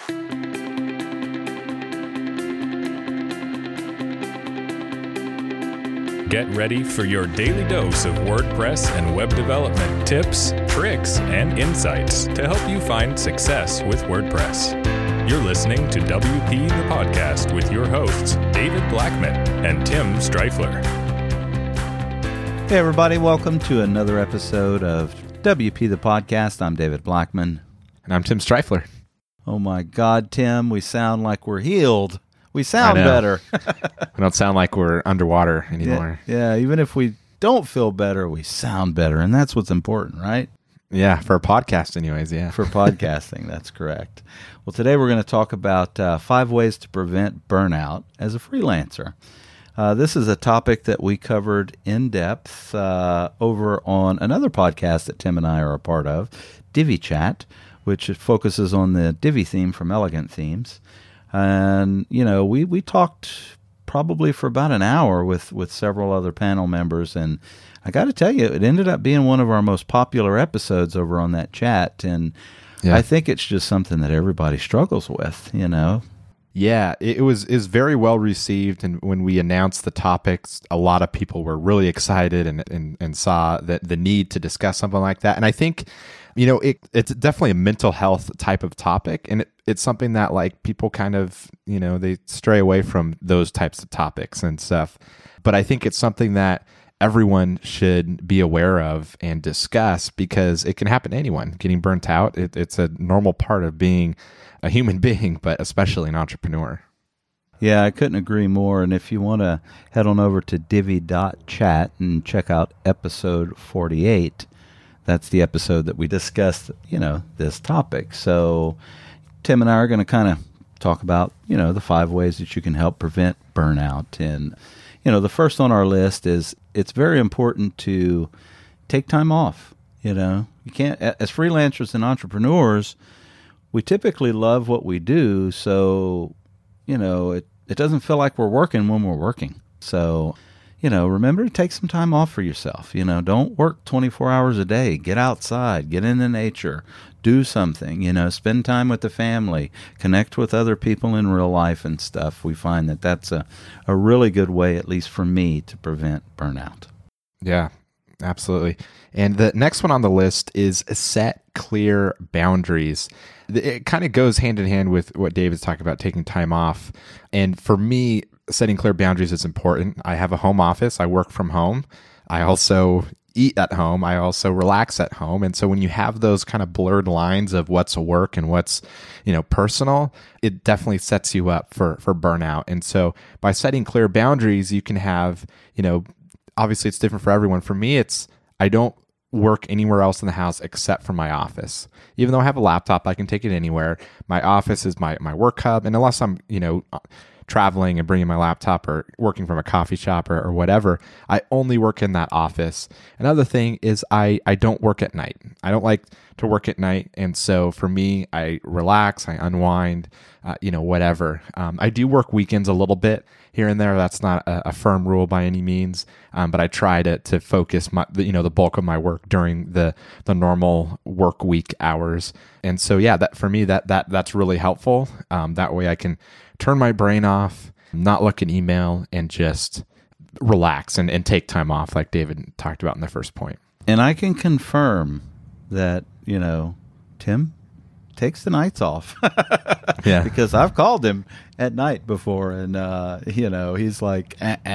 Get ready for your daily dose of WordPress and web development tips, tricks, and insights to help you find success with WordPress. You're listening to WP the Podcast with your hosts, David Blackman and Tim Streifler. Hey everybody, welcome to another episode of WP the Podcast. I'm David Blackman. And I'm Tim Streifler. Oh my God, Tim, we sound like we're healed. We sound better. We don't sound like we're underwater anymore. Yeah, even if we don't feel better, we sound better. And that's what's important, right? Yeah, for a podcast anyways, yeah. For podcasting, that's correct. Well, today we're going to talk about 5 ways to prevent burnout as a freelancer. This is a topic that we covered in depth over on another podcast that Tim and I are a part of, Divi Chat, which focuses on the Divi theme from Elegant Themes. And, you know, we talked probably for about an hour with several other panel members. And I got to tell you, it ended up being one of our most popular episodes over on that chat. And I think it's just something that everybody struggles with, you know. Yeah, it was very well received. And when we announced the topics, a lot of people were really excited and saw the need to discuss something like that. And I think, you know, it's definitely a mental health type of topic. And it's something that, like, people kind of, you know, they stray away from those types of topics and stuff. But I think it's something that everyone should be aware of and discuss, because it can happen to anyone. Getting burnt out, it's a normal part of being a human being, but especially an entrepreneur. Yeah, I couldn't agree more. And if you want to head on over to divi.chat and check out episode 48, that's the episode that we discussed, you know, this topic. So Tim and I are going to kind of talk about, you know, the 5 ways that you can help prevent burnout. And, you know, the first on our list is it's very important to take time off. You know, you can't, as freelancers and entrepreneurs, we typically love what we do. So, you know, it doesn't feel like we're working when we're working. So, you know, remember to take some time off for yourself. You know, don't work 24 hours a day. Get outside, get into nature, do something, you know, spend time with the family, connect with other people in real life and stuff. We find that that's a really good way, at least for me, to prevent burnout. Yeah, absolutely. And the next one on the list is set clear boundaries. It kind of goes hand in hand with what David's talking about, taking time off. And for me, setting clear boundaries is important. I have a home office. I work from home. I also eat at home. I also relax at home. And so when you have those kind of blurred lines of what's work and what's, you know, personal, it definitely sets you up for burnout. And so by setting clear boundaries, you can have, you know, obviously it's different for everyone. For me, I don't work anywhere else in the house except for my office. Even though I have a laptop, I can take it anywhere. My office is my work hub. And unless I'm, you know, traveling and bringing my laptop or working from a coffee shop or whatever, I only work in that office. Another thing is I don't work at night. I don't like to work at night. And so for me, I relax, I unwind, you know, whatever. I do work weekends a little bit here and there. That's not a firm rule by any means. But I try to focus the bulk of my work during the normal work week hours. And so, yeah, that for me, that's really helpful. That way I can turn my brain off, not look at email, and just relax and take time off, like David talked about in the first point. And I can confirm that, you know, Tim takes the nights off. Yeah. Because I've called him at night before, and, you know, he's like,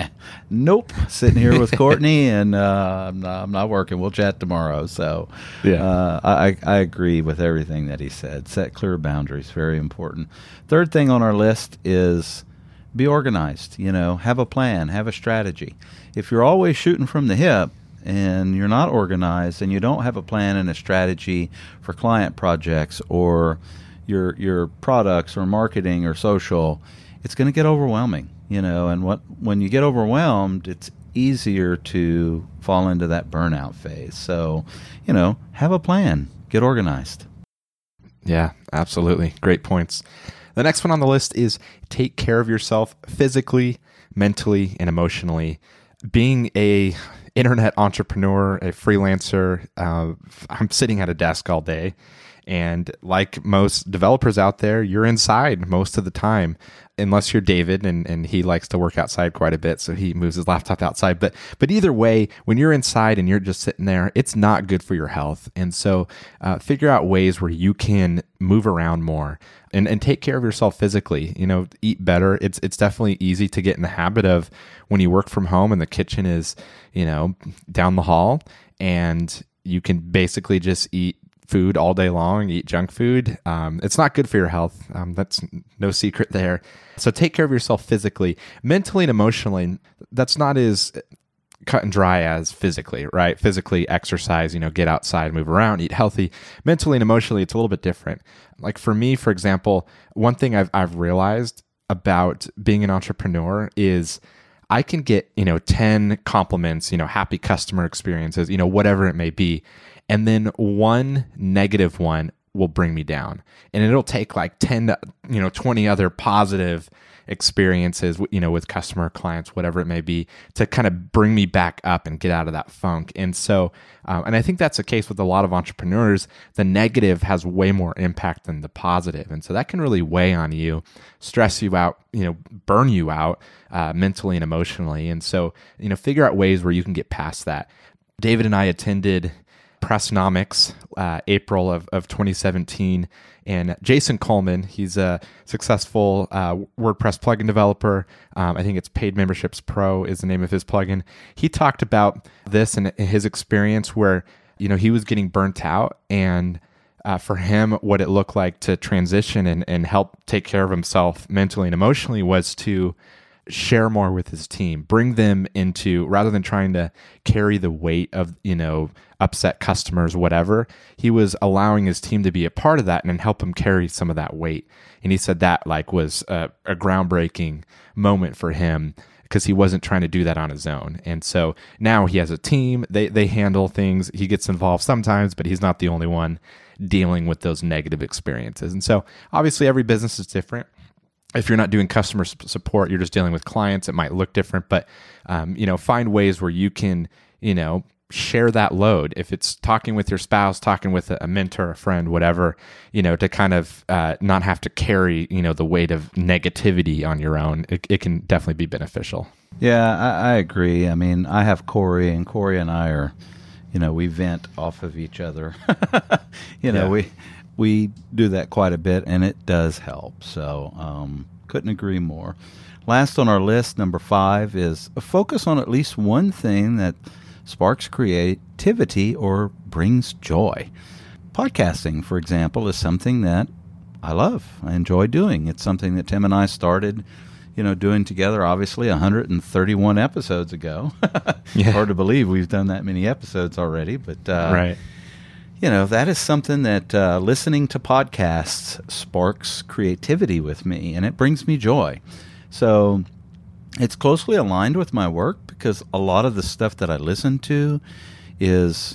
nope, sitting here with Courtney, and I'm not working. We'll chat tomorrow. So yeah, I agree with everything that he said. Set clear boundaries, very important. Third thing on our list is be organized. You know, have a plan, have a strategy. If you're always shooting from the hip and you're not organized and you don't have a plan and a strategy for client projects or your products or marketing or social, it's going to get overwhelming, you know, and when you get overwhelmed, it's easier to fall into that burnout phase. So, you know, have a plan, get organized. Yeah, absolutely. Great points. The next one on the list is take care of yourself physically, mentally, and emotionally. Being a internet entrepreneur, a freelancer, I'm sitting at a desk all day. And like most developers out there, you're inside most of the time, unless you're David and he likes to work outside quite a bit, so he moves his laptop outside. But either way, when you're inside and you're just sitting there, it's not good for your health. And so figure out ways where you can move around more and take care of yourself physically. Eat better. It's definitely easy to get in the habit of when you work from home and the kitchen is down the hall, and you can basically just eat food all day long, eat junk food. It's not good for your health. That's no secret there. So take care of yourself physically. Mentally and emotionally, that's not as cut and dry as physically, right? Physically exercise, get outside, move around, eat healthy. Mentally and emotionally, it's a little bit different. Like for me, for example, one thing I've realized about being an entrepreneur is I can get, 10 compliments, happy customer experiences, whatever it may be. And then one negative one will bring me down. And it'll take like 10 to 20 other positive experiences, with customer clients, whatever it may be, to kind of bring me back up and get out of that funk. And so, and I think that's the case with a lot of entrepreneurs. The negative has way more impact than the positive. And so that can really weigh on you, stress you out, burn you out mentally and emotionally. And so, figure out ways where you can get past that. David and I attended Pressnomics, April of 2017, and Jason Coleman, he's a successful WordPress plugin developer. I think it's Paid Memberships Pro is the name of his plugin. He talked about this and his experience where, he was getting burnt out, and for him, what it looked like to transition and help take care of himself mentally and emotionally was to share more with his team, bring them into, rather than trying to carry the weight of, upset customers, whatever, he was allowing his team to be a part of that and help him carry some of that weight. And he said that was a groundbreaking moment for him, because he wasn't trying to do that on his own. And so now he has a team, they handle things, he gets involved sometimes, but he's not the only one dealing with those negative experiences. And so obviously every business is different. If you're not doing customer support, you're just dealing with clients, it might look different, but find ways where you can, share that load. If it's talking with your spouse, talking with a mentor, a friend, whatever, to kind of not have to carry, the weight of negativity on your own, it can definitely be beneficial. Yeah, I agree. I mean, I have Corey, and Corey and I are, we vent off of each other. We do that quite a bit, and it does help. So couldn't agree more. Last on our list, number 5, is a focus on at least one thing that sparks creativity or brings joy. Podcasting, for example, is something that I love. I enjoy doing. It's something that Tim and I started, doing together, obviously, 131 episodes ago. Yeah. Hard to believe we've done that many episodes already, but right. That is something that listening to podcasts sparks creativity with me, and it brings me joy. So it's closely aligned with my work, because a lot of the stuff that I listen to is,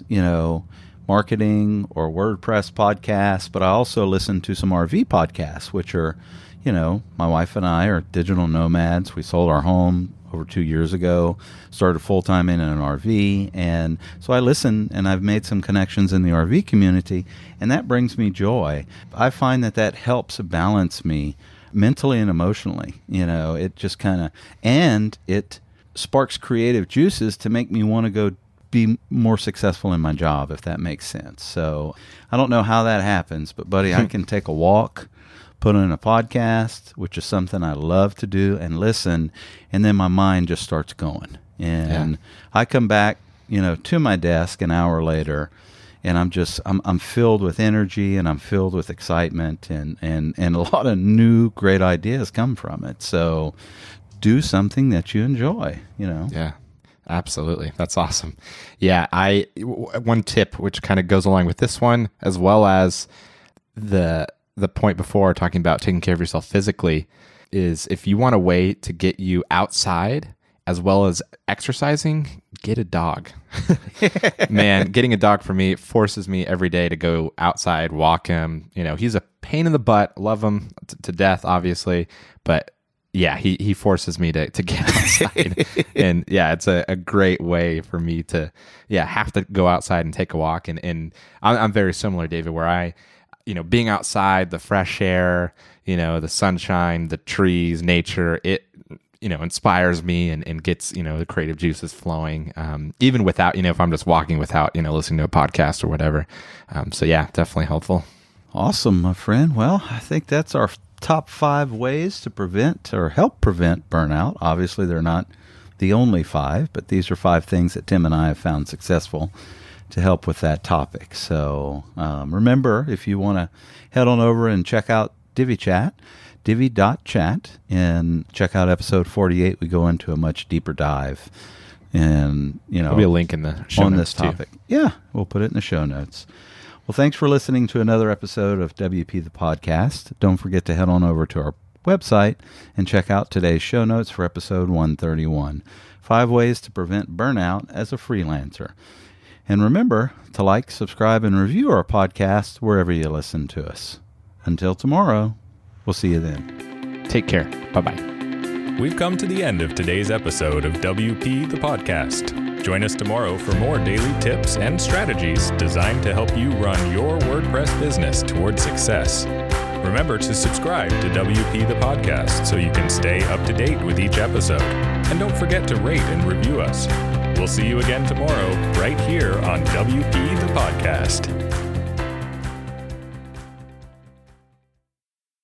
marketing or WordPress podcasts, but I also listen to some RV podcasts, which are, my wife and I are digital nomads. We sold our home over 2 years ago, started full-time in an RV, and so I listen, and I've made some connections in the RV community, and that brings me joy. I find that helps balance me mentally and emotionally. It just and it sparks creative juices to make me want to go be more successful in my job, if that makes sense. So I don't know how that happens, but buddy, I can take a walk, put on a podcast, which is something I love to do, and listen, and then my mind just starts going. And I come back, to my desk an hour later, and I'm filled with energy, and I'm filled with excitement, and a lot of new great ideas come from it. So do something that you enjoy, Yeah, absolutely. That's awesome. Yeah, one tip which kind of goes along with this one, as well as the point before, talking about taking care of yourself physically, is if you want a way to get you outside as well as exercising, get a dog. Man, getting a dog for me forces me every day to go outside, walk him. He's a pain in the butt. Love him to death, obviously, but yeah, he forces me to get outside. And yeah, it's a great way for me to have to go outside and take a walk. And I'm very similar, David, where being outside, the fresh air, the sunshine, the trees, nature, it, inspires me and gets, the creative juices flowing, even without, if I'm just walking without, listening to a podcast or whatever. So yeah, definitely helpful. Awesome, my friend. Well, I think that's our top 5 ways to prevent or help prevent burnout. Obviously, they're not the only 5, but these are 5 things that Tim and I have found successful to help with that topic. So remember, if you want to head on over and check out DiviChat, divi.chat, and check out episode 48, we go into a much deeper dive. And, there'll be a link in the show on notes this topic. Too. Yeah, we'll put it in the show notes. Well, thanks for listening to another episode of WP the Podcast. Don't forget to head on over to our website and check out today's show notes for episode 131, 5 ways to prevent burnout as a freelancer. And remember to like, subscribe, and review our podcast wherever you listen to us. Until tomorrow, we'll see you then. Take care. Bye-bye. We've come to the end of today's episode of WP the Podcast. Join us tomorrow for more daily tips and strategies designed to help you run your WordPress business toward success. Remember to subscribe to WP the Podcast so you can stay up to date with each episode. And don't forget to rate and review us. We'll see you again tomorrow right here on WP the Podcast.